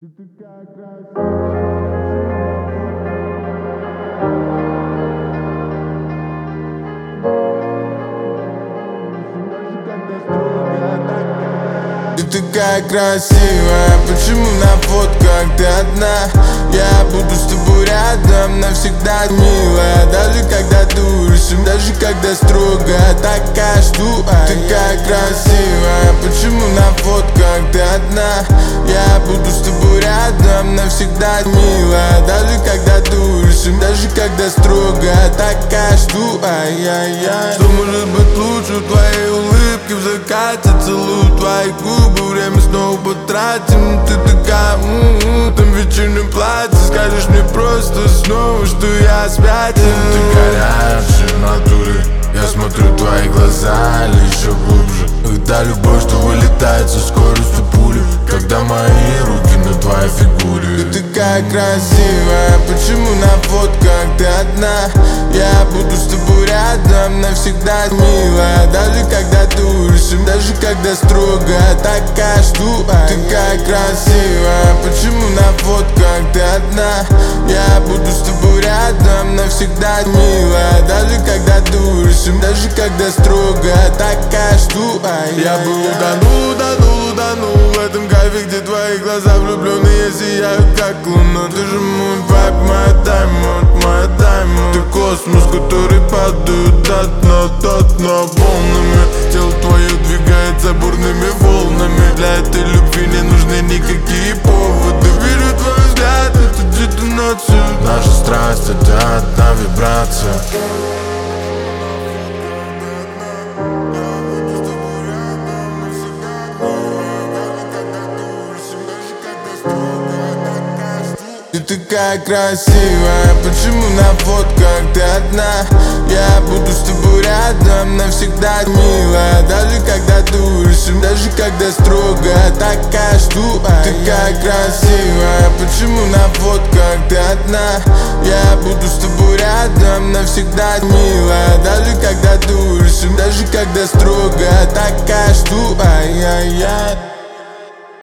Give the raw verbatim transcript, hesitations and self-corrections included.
Ты такая красивая. Ты такая красивая, почему на фотках ты одна? Я буду с тобой рядом навсегда, милая. Даже когда душим, даже когда строго, такая штука. Такая красивая, почему на фотках ты одна? Я буду с тобой рядом навсегда, милая. Даже когда душим, даже когда строго, такая штука. Ай-яй-яй. Что может быть лучше в твоей улыбке в закате? Целую твои губы, время снова потратим. Ты такая, м-м, в том вечернем платье. Скажешь мне просто снова, что я спятил. Ты горячая в натуре, я смотрю в твои глаза или еще глубже. Когда любовь, что вылетает со скоростью пули, когда мои руки на твоей фигуре. Ты такая красивая, почему на фотках ты одна? Я буду с тобой рядом навсегда, милая. Даже когда душим, даже когда строго, такая штука. Такая красивая, почему на фотках ты одна? Я буду с тобой рядом навсегда, милая. Даже когда душим, даже когда строго, такая штука. Я бы утонул, утонул, утонул в этом кайфе, где твои глаза влюбленные сияют как луна. Ты же мой вайб, моя даймонд, моя даймонд. Ты космос, который падает до дна, до дна волнами. Тело твое двигается бурными волнами. Для этой любви не нужны никакие поводы. Вижу твой взгляд, это детонация. Наша страсть — это одна вибрация. Ты такая красивая, почему на фотках ты одна? Я буду с тобой рядом навсегда, милая. Даже когда душим, даже когда строго, такая штука. Такая красивая, почему на фотках ты одна? Я буду с тобой рядом навсегда, милая. Даже когда душим, даже когда строго, такая штука. Ай-яй-яй.